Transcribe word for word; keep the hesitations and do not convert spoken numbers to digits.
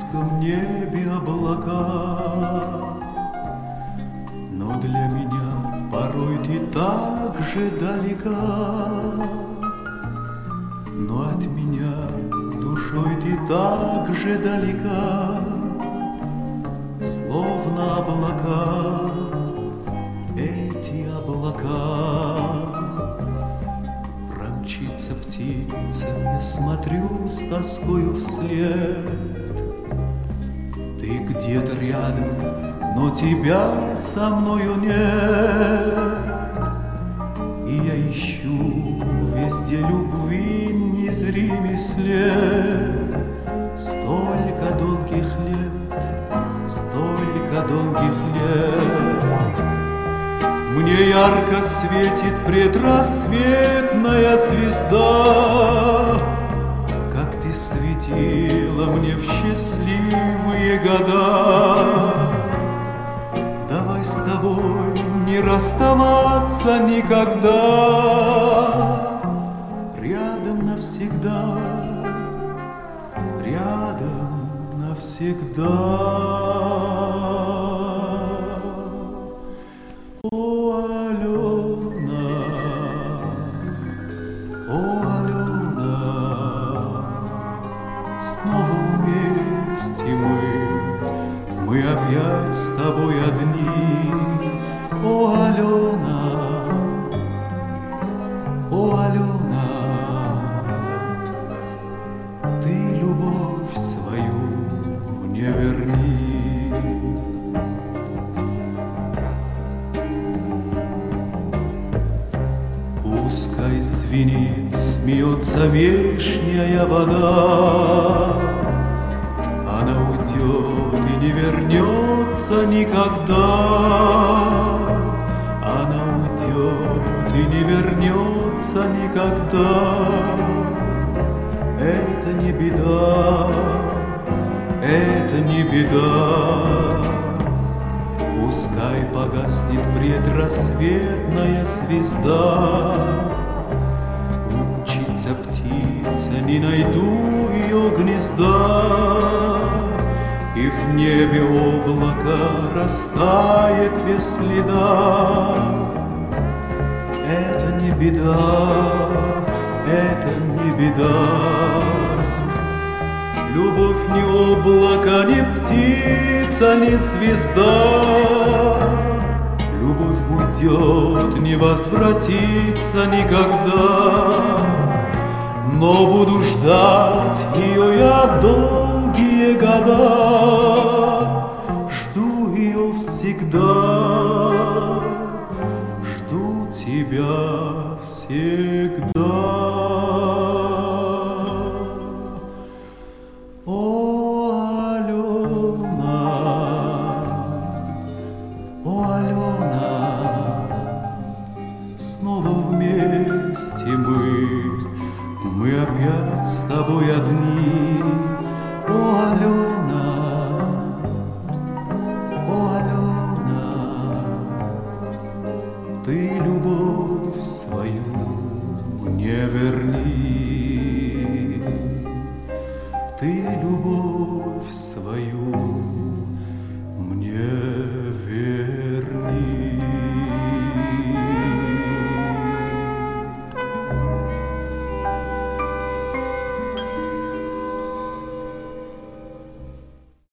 низком небе облака, но для меня порой ты так же далека. Но от меня душой ты так же далека, словно облака, эти облака. Промчится птица, я смотрю с тоскою вслед. Ты где-то рядом, но тебя со мною нет. И я ищу везде любви незримый след. Столько долгих лет, столько долгих лет. Мне ярко светит предрассветная звезда, как ты светила мне в счастливые года. Давай с тобой не расставаться никогда, рядом навсегда, рядом навсегда. О, Алена, о, Алена, снова вместе мы, мы опять с тобой одни. О, Алена, о, Алена, ты любовь свою мне верни. Пускай звенит, смеется вешняя вода, она уйдет и не вернется никогда. Она уйдет и не вернется никогда. Это не беда, это не беда. Пускай погаснет предрассветная звезда. Учится птица, не найду ее гнезда. И в небе облако растает без следа. Это не беда, это не беда. Любовь не облако, не птица, не звезда. Любовь уйдет, не возвратится никогда. Но буду ждать ее я долгие года. Жду ее всегда, жду тебя всегда. О, Алена, о, Алена, снова вместе мы, мы опять с тобой одни. О, Алена, о, Алена, ты любовь свою не верни. Ты